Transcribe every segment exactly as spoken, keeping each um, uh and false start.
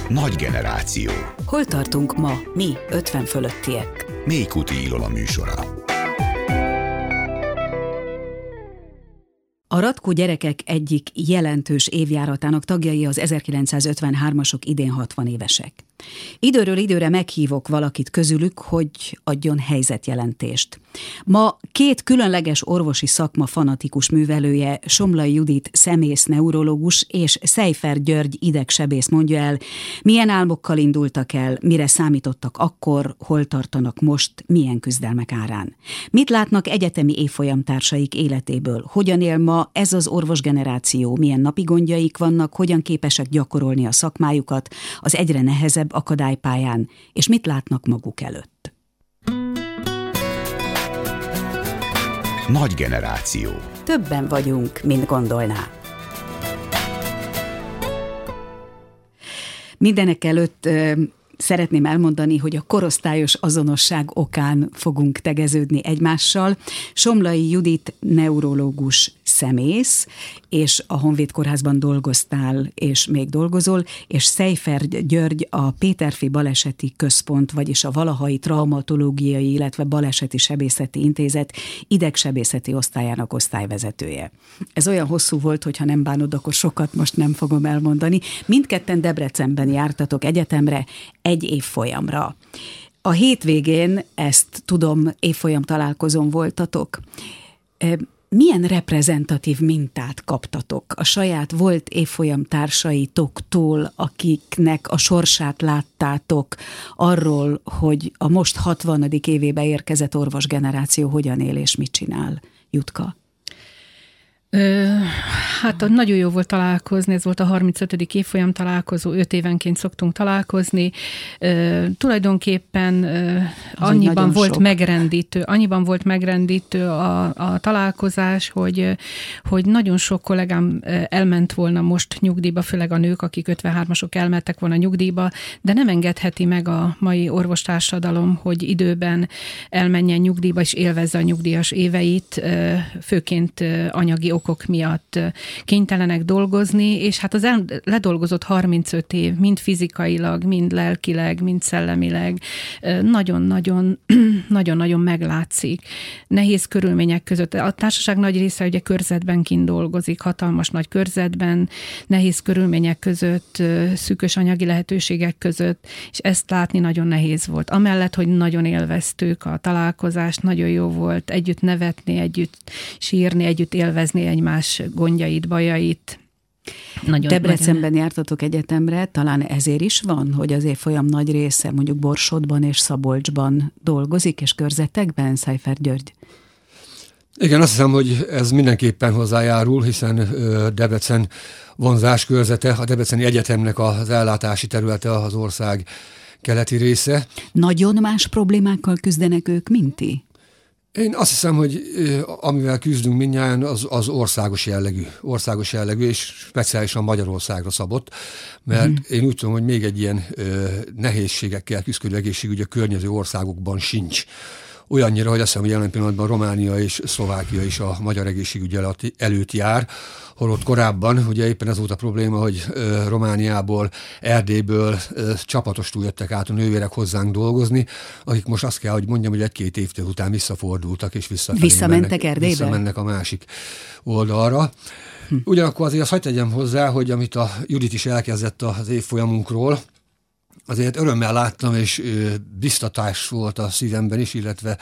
Nagy generáció. Hol tartunk ma, mi, ötven fölöttiek? Mélykuti Ilona műsora. A Radkó gyerekek egyik jelentős évjáratának tagjai az ezerkilencszázötvenhármasok, idén hatvan évesek. Időről időre meghívok valakit közülük, hogy adjon helyzetjelentést. Ma két különleges orvosi szakma fanatikus művelője, Somlay Judit szemész neurológus és Szejfer György idegsebész mondja el, milyen álmokkal indultak el, mire számítottak akkor, hol tartanak most, milyen küzdelmek árán. Mit látnak egyetemi évfolyamtársaik életéből, hogyan él ma ez az orvosgeneráció, milyen napi gondjaik vannak, hogyan képesek gyakorolni a szakmájukat az egyre nehezebb akadálypályán, és mit látnak maguk előtt. Nagy generáció. Többen vagyunk, mint gondolná. Mindenek előtt szeretném elmondani, hogy a korosztályos azonosság okán fogunk tegeződni egymással. Somlay Judit neurológus szemész, és a Honvéd Kórházban dolgoztál, és még dolgozol, és Szejfer György a Péterfi Baleseti Központ, vagyis a Valahai Traumatológiai, illetve Baleseti Sebészeti Intézet idegsebészeti osztályának osztályvezetője. Ez olyan hosszú volt, hogyha nem bánod, akkor sokat most nem fogom elmondani. Mindketten Debrecenben jártatok egyetemre, egy évfolyamra. A hétvégén, ezt tudom, évfolyam találkozón voltatok. Milyen reprezentatív mintát kaptatok a saját volt évfolyam társaitoktól, akiknek a sorsát láttátok, arról, hogy a most hatvanadik évébe érkezett orvosgeneráció hogyan él és mit csinál? Jutka? Ö, hát nagyon jó volt találkozni, ez volt a harmincötödik évfolyam találkozó, öt évenként szoktunk találkozni. Ö, tulajdonképpen ö, annyiban volt sok. megrendítő, annyiban volt megrendítő a, a találkozás, hogy, hogy nagyon sok kollégám elment volna most nyugdíjba, főleg a nők, akik ötvenhármasok elmentek volna nyugdíjba, de nem engedheti meg a mai orvostársadalom, hogy időben elmenjen nyugdíjba és élvezze a nyugdíjas éveit, főként anyagi okok miatt kénytelenek dolgozni, és hát az el, ledolgozott harmincöt év, mind fizikailag, mind lelkileg, mind szellemileg nagyon-nagyon nagyon-nagyon meglátszik. Nehéz körülmények között. A társaság nagy része ugye körzetben kint dolgozik, hatalmas nagy körzetben, nehéz körülmények között, szűkös anyagi lehetőségek között, és ezt látni nagyon nehéz volt. Amellett, hogy nagyon élveztük a találkozást, nagyon jó volt együtt nevetni, együtt sírni, együtt élvezni egymás gondjait, bajait. Nagyon, Debrecenben nagyon... jártatok egyetemre, talán ezért is van, hogy az évfolyam nagy része mondjuk Borsodban és Szabolcsban dolgozik, és körzetekben, Szejfer György? Igen, azt hiszem, hogy ez mindenképpen hozzájárul, hiszen Debrecen vonzás körzete, a Debreceni Egyetemnek az ellátási területe az ország keleti része. Nagyon más problémákkal küzdenek ők, mint ti? Én azt hiszem, hogy amivel küzdünk mindnyájan, az, az országos jellegű, országos jellegű, és speciálisan Magyarországra szabott, mert mm. én úgy tudom, hogy még egy ilyen ö, nehézségekkel küzdő egészségügy a környező országokban sincs. Olyannyira, hogy azt hiszem, hogy jelen pillanatban Románia és Szlovákia is a magyar egészségügy előtt jár, holott korábban, ugye éppen ez volt a probléma, hogy ö, Romániából, Erdélyből ö, csapatostul jöttek át a nővérek hozzánk dolgozni, akik most azt kell, hogy mondjam, hogy egy-két évtől után visszafordultak, és visszafelé Visszamentek mennek, Erdélybe? Visszamennek a másik oldalra. Hm. Ugyanakkor azért azt hadd tegyem hozzá, hogy amit a Judit is elkezdett az évfolyamunkról, azért örömmel láttam, és ö, biztatás volt a szívemben is, illetve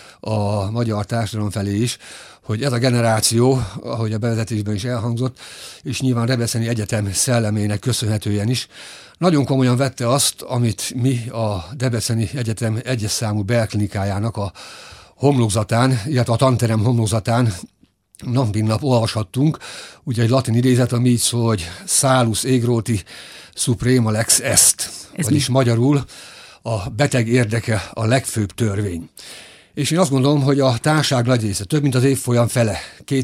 a magyar társadalom felé is, hogy ez a generáció, ahogy a bevezetésben is elhangzott, és nyilván Debreceni Egyetem szellemének köszönhetően is, nagyon komolyan vette azt, amit mi a Debreceni Egyetem egyes számú belklinikájának a homlokzatán, illetve a tanterem homlokzatán nap mint nap olvashattunk. Ugye egy latin idézet, ami így szól, hogy Salus Egroti Suprema Lex Est, ez vagyis mi? Magyarul a beteg érdeke a legfőbb törvény. És én azt gondolom, hogy a társaság nagy része, több mint az évfolyam fele,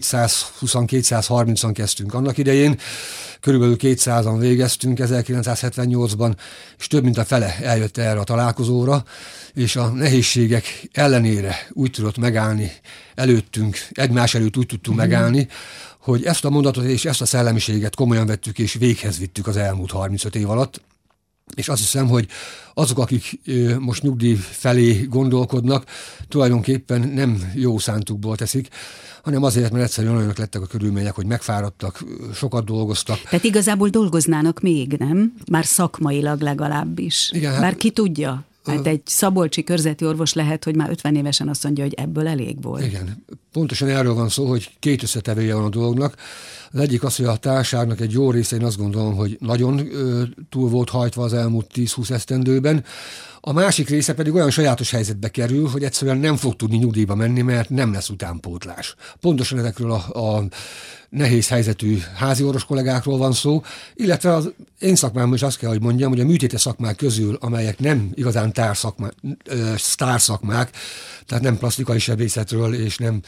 kétszázhúsz-kétszázharmincan kezdtünk annak idején, körülbelül kétszázan végeztünk ezerkilencszázhetvennyolcban, és több mint a fele eljött erre a találkozóra, és a nehézségek ellenére úgy tudott megállni előttünk, egymás előtt úgy tudtunk mm. megállni, hogy ezt a mondatot és ezt a szellemiséget komolyan vettük és véghez vittük az elmúlt harmincöt év alatt. és azt hiszem, hogy azok, akik most nyugdíj felé gondolkodnak, tulajdonképpen nem jó szántukból teszik, hanem azért, mert egyszerűen olyanok lettek a körülmények, hogy megfáradtak, sokat dolgoztak. Tehát igazából dolgoznának még, nem? Már szakmailag legalábbis. Igen, hát, bár ki tudja? Hát egy szabolcsi körzeti orvos lehet, hogy már ötven évesen azt mondja, hogy ebből elég volt. Igen, pontosan erről van szó, hogy két összetevője van a dolognak. Az egyik az, hogy a társaságnak egy jó része, én azt gondolom, hogy nagyon ö, túl volt hajtva az elmúlt tíz-húsz esztendőben. A másik része pedig olyan sajátos helyzetbe kerül, hogy egyszerűen nem fog tudni nyugdíjba menni, mert nem lesz utánpótlás. Pontosan ezekről a, a nehéz helyzetű háziorvos kollégákról van szó, illetve az én szakmámban is azt kell, hogy mondjam, hogy a műtétes szakmák közül, amelyek nem igazán társzakmák, sztárszakmák, tehát nem plastikai sebészetről és nem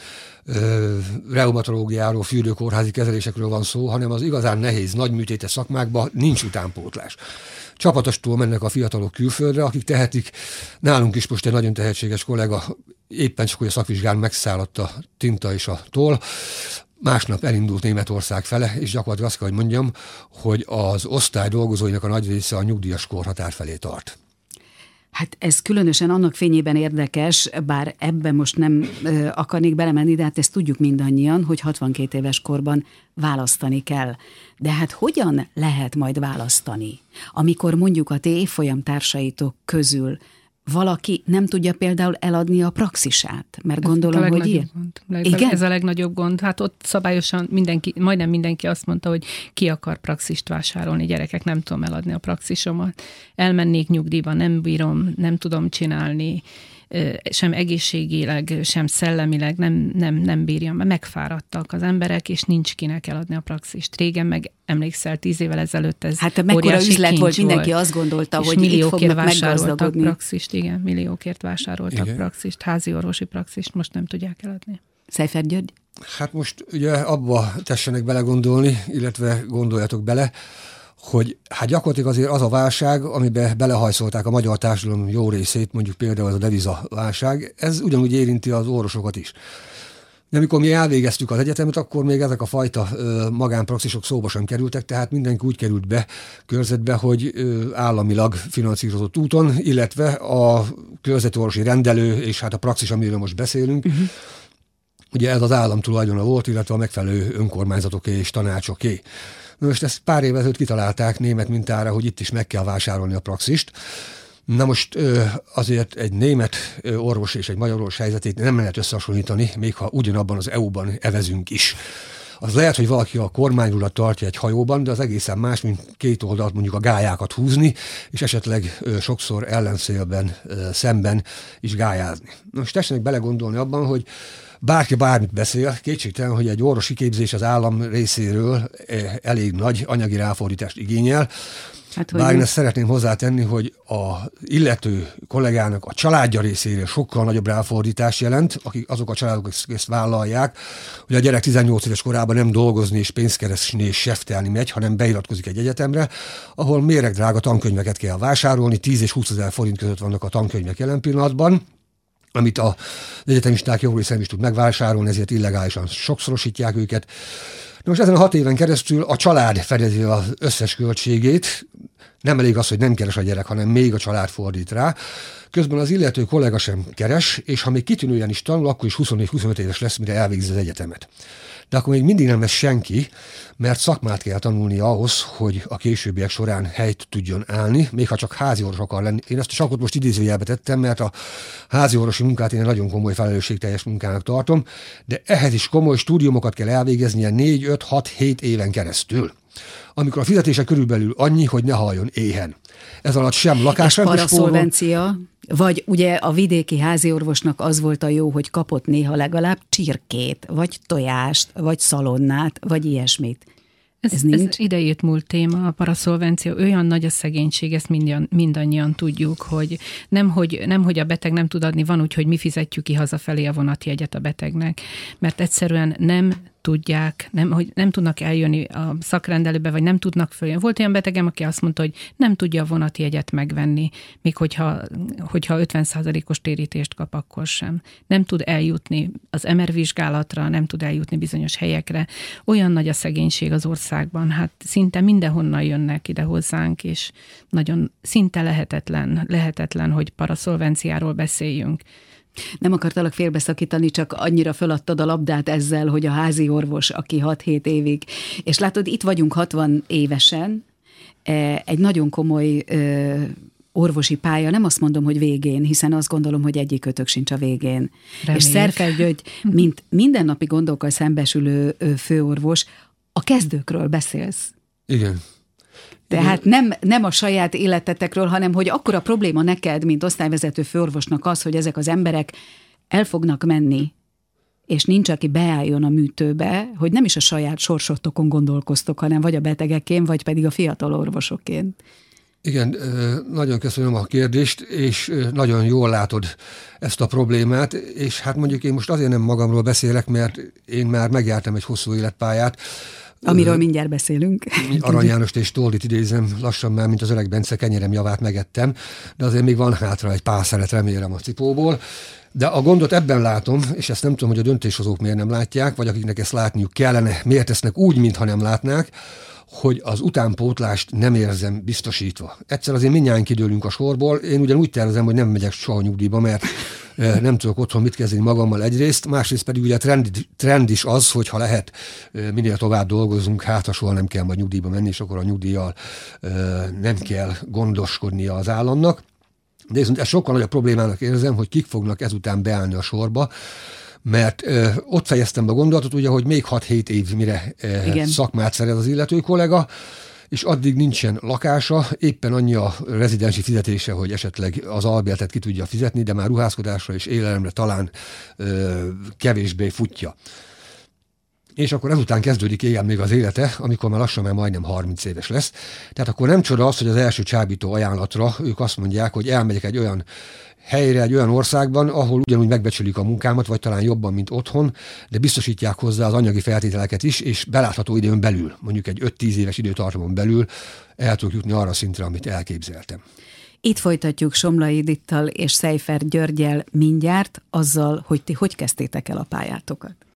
ö, reumatológiáról, fürdőkórházi kezelésekről van szó, hanem az igazán nehéz, nagy műtétes szakmákban nincs utánpótlás. Csapatostól mennek a fiatalok külföldre, akik tehetik. Nálunk is most egy nagyon tehetséges kollega, éppen csak, hogy a szakvizsgán megszállott a tinta és a toll, másnap elindult Németország fele, és gyakorlatilag azt kell, hogy mondjam, hogy az osztály dolgozóinak a nagy része a nyugdíjas korhatár felé tart. Hát ez különösen annak fényében érdekes, bár ebben most nem ö, akarnék belemenni, de hát ezt tudjuk mindannyian, hogy hatvankét éves korban választani kell. De hát hogyan lehet majd választani, amikor mondjuk a ti évfolyam társaitok közül valaki nem tudja például eladni a praxisát? Mert ez gondolom, hogy ilyen. Gond. Igen? Ez a legnagyobb gond. Hát ott szabályosan mindenki, majdnem mindenki azt mondta, hogy ki akar praxist vásárolni. Gyerekek, nem tudom eladni a praxisomat. Elmennék nyugdíjba, nem bírom, nem tudom csinálni, sem egészségileg, sem szellemileg nem, nem, nem bírjam. Megfáradtak az emberek, és nincs kinek eladni a praxist. Régen meg emlékszel, tíz évvel ezelőtt ez hát mekkora üzlet volt, mindenki azt gondolta, hogy itt fognak meggazdagodni. Praxist, igen, milliókért vásároltak igen. praxist, házi orvosi praxist, most nem tudják eladni. Szejfer György? Hát most ugye abba tessenek belegondolni, illetve gondoljatok bele, hogy hát gyakorlatilag azért az a válság, amiben belehajszolták a magyar társadalom jó részét, mondjuk például az a devizaválság, ez ugyanúgy érinti az orvosokat is. De amikor mi elvégeztük az egyetemet, akkor még ezek a fajta ö, magánpraxisok szóba sem kerültek, tehát mindenki úgy került be körzetbe, hogy ö, államilag finanszírozott úton, illetve a körzeti orvosi rendelő és hát a praxis, amiről most beszélünk, uh-huh. ugye ez az állam tulajdona volt, illetve a megfelelő önkormányzatoké és tanácsoké. Most ezt pár évvel ezelőtt kitalálták német mintára, hogy itt is meg kell vásárolni a praxist. Na most azért egy német orvos és egy magyar orvos helyzetét nem lehet összehasonlítani, még ha ugyanabban az é u-ban evezünk is. Az lehet, hogy valaki a kormányrudat tartja egy hajóban, de az egészen más, mint két oldalt mondjuk a gályákat húzni, és esetleg sokszor ellenszélben, szemben is gályázni. Most tessenek belegondolni abban, hogy bárki bármit beszél, kétségtelen, hogy egy orvosi képzés az állam részéről elég nagy anyagi ráfordítást igényel. Hát, bár én ezt szeretném hozzátenni, hogy az illető kollégának a családja részéről sokkal nagyobb ráfordítás jelent, akik azok a családok ezt vállalják, hogy a gyerek tizennyolc éves korában nem dolgozni és pénzt keresni és seftelni megy, hanem beiratkozik egy egyetemre, ahol méregdrága tankönyveket kell vásárolni, tíz és húszezer forint között vannak a tankönyvek jelen pillanatban, amit az egyetemisták jó részén is tud megvásárolni, ezért illegálisan sokszorosítják őket. De most ezen a hat éven keresztül a család fedezi az összes költségét, nem elég az, hogy nem keres a gyerek, hanem még a család fordít rá. Közben az illető kollega sem keres, és ha még kitűnően is tanul, akkor is huszonnégy-huszonöt éves lesz, mire elvégzi az egyetemet. De akkor még mindig nem lesz senki, mert szakmát kell tanulni ahhoz, hogy a későbbiek során helyt tudjon állni, még ha csak háziorvos akar lenni. Én ezt a sakot most idézőjelbe tettem, mert a háziorvosi munkát én nagyon komoly felelősségteljes munkának tartom, de ehhez is komoly stúdiumokat kell elvégeznie négy, öt, hat, hét éven keresztül, amikor a fizetése körülbelül annyi, hogy ne haljon éhen. Ez alatt sem lakásrendben paraszolvencia, vagy ugye a vidéki háziorvosnak az volt a jó, hogy kapott néha legalább csirkét, vagy tojást, vagy szalonnát, vagy ilyesmit. Ez, ez, ez idejét múlt téma, a paraszolvencia, olyan nagy a szegénység, ezt mindannyian, mindannyian tudjuk, hogy nem, hogy nem, hogy a beteg nem tud adni, van úgy, hogy mi fizetjük ki hazafelé a vonatjegyet a betegnek, mert egyszerűen nem tudják, nem, hogy nem tudnak eljönni a szakrendelőbe, vagy nem tudnak följönni. Volt olyan betegem, aki azt mondta, hogy nem tudja a vonatjegyet megvenni, még hogyha, hogyha ötven százalékos térítést kap, akkor sem. Nem tud eljutni az em er vizsgálatra, nem tud eljutni bizonyos helyekre. Olyan nagy a szegénység az országban, hát szinte mindenhonnan jönnek ide hozzánk, és nagyon szinte lehetetlen, lehetetlen, hogy paraszolvenciáról beszéljünk. Nem akartalak félbeszakítani, csak annyira föladtad a labdát ezzel, hogy a házi orvos, aki hat-hét évig, és látod, itt vagyunk hatvan évesen, egy nagyon komoly orvosi pálya, nem azt mondom, hogy végén, hiszen azt gondolom, hogy egyik kötök sincs a végén. Reméljük. És Szerfeld György, mint mindennapi gondokkal szembesülő főorvos, a kezdőkről beszélsz. Igen. Tehát nem, nem a saját életetekről, hanem hogy akkora probléma neked, mint osztályvezető főorvosnak az, hogy ezek az emberek el fognak menni, és nincs, aki beálljon a műtőbe, hogy nem is a saját sorsotokon gondolkoztok, hanem vagy a betegekén, vagy pedig a fiatal orvosokén. Igen, nagyon köszönöm a kérdést, és nagyon jól látod ezt a problémát, és hát mondjuk én most azért nem magamról beszélek, mert én már megjártam egy hosszú életpályát, amiről mindjárt beszélünk. Arany Jánost és Tollit idézem, lassan már, mint az öreg Bence, kenyerem javát megettem, de azért még van hátra egy pár szelet, remélem, a cipóból. De a gondot ebben látom, és ezt nem tudom, hogy a döntéshozók miért nem látják, vagy akiknek ezt látniuk kellene, miért tesznek úgy, mintha nem látnák, hogy az utánpótlást nem érzem biztosítva. Egyszer azért mindjárt kidőlünk a sorból. Én ugyan úgy tervezem, hogy nem megyek soha nyugdíjba, mert nem tudok otthon mit kezdeni magammal egyrészt, másrészt pedig ugye trend, trend is az, hogy ha lehet, minél tovább dolgozunk, hát ha soha nem kell majd nyugdíjba menni, és akkor a nyugdíjjal nem kell gondoskodnia az államnak. De viszont ez sokkal nagyobb problémának érzem, hogy kik fognak ezután beállni a sorba, mert ö, ott fejeztem be a gondolatot, ugye, hogy még hat-hét év, mire ö, szakmát szerez az illető kollega, és addig nincsen lakása, éppen annyi a rezidensi fizetése, hogy esetleg az albérletet ki tudja fizetni, de már ruházkodásra és élelemre talán ö, kevésbé futja. És akkor ezután kezdődik éjjel még az élete, amikor már lassan már majdnem harminc éves lesz. Tehát akkor nem csoda az, hogy az első csábító ajánlatra ők azt mondják, hogy elmegyek egy olyan helyre, egy olyan országban, ahol ugyanúgy megbecsülik a munkámat, vagy talán jobban, mint otthon, de biztosítják hozzá az anyagi feltételeket is, és belátható időn belül, mondjuk egy öt-tíz éves időtartamon belül el tudok jutni arra szintre, amit elképzeltem. Itt folytatjuk Somlai Judittal és Seifert Györggyel mindjárt azzal, hogy ti hogy kezdtétek el a pályátokat.